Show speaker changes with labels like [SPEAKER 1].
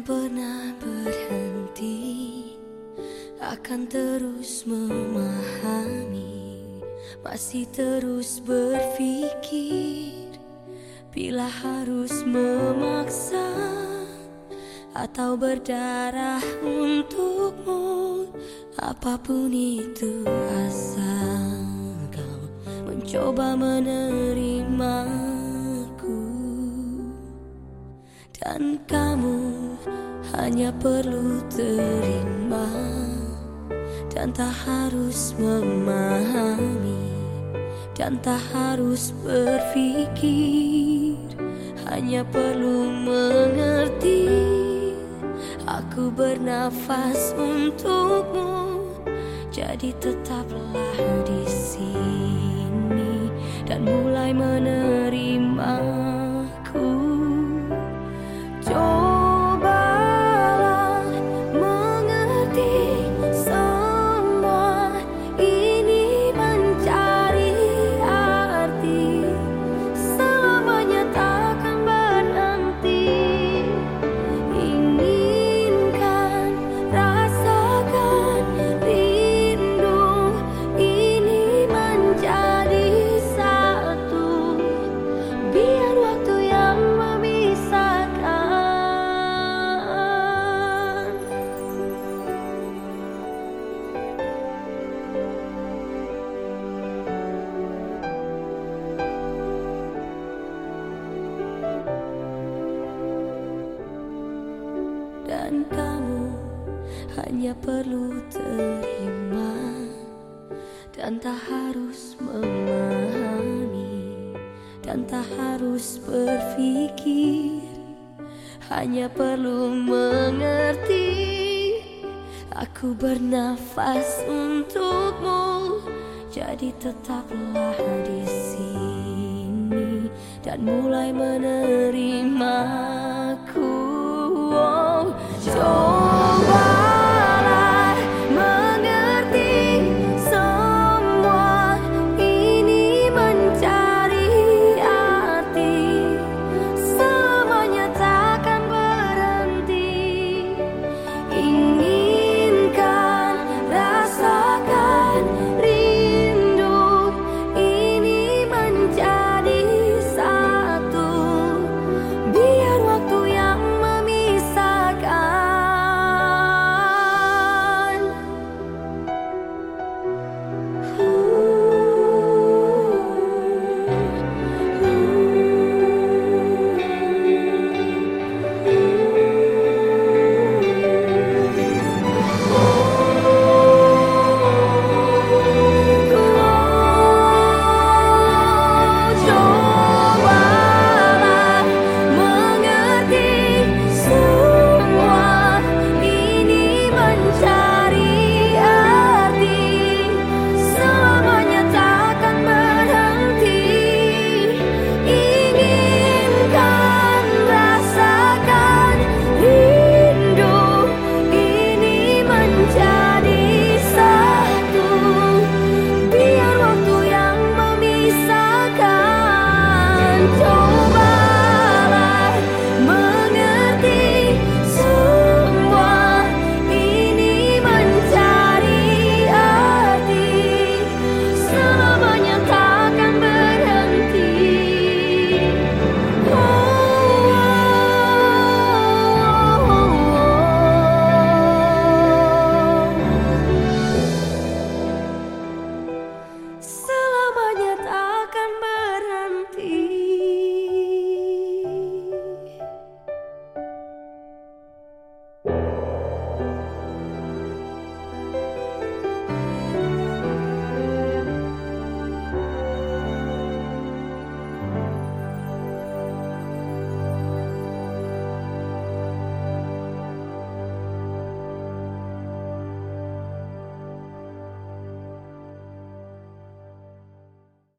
[SPEAKER 1] pernah berhenti, akan terus memahami, masih terus berpikir. Bila harus memaksa atau berdarah untukmu, apapun itu asal kau mencoba menerimaku. Dan kamu hanya perlu terima dan tak harus memahami dan tak harus berpikir, hanya perlu mengerti. Aku bernafas untukmu, jadi tetaplah di sini dan mulai menerimaku. Cobalah mengerti semua ini, mencari arti, selamanya takkan berhenti. Inginkan, rasakan rindu ini menjadi satu, biar waktu yang memisahkan. Dan kamu hanya perlu terima dan tak harus memahami dan tak harus berpikir, hanya perlu mengerti. Aku bernafas untukmu, jadi tetaplah di sini dan mulai menerimaku. Oh,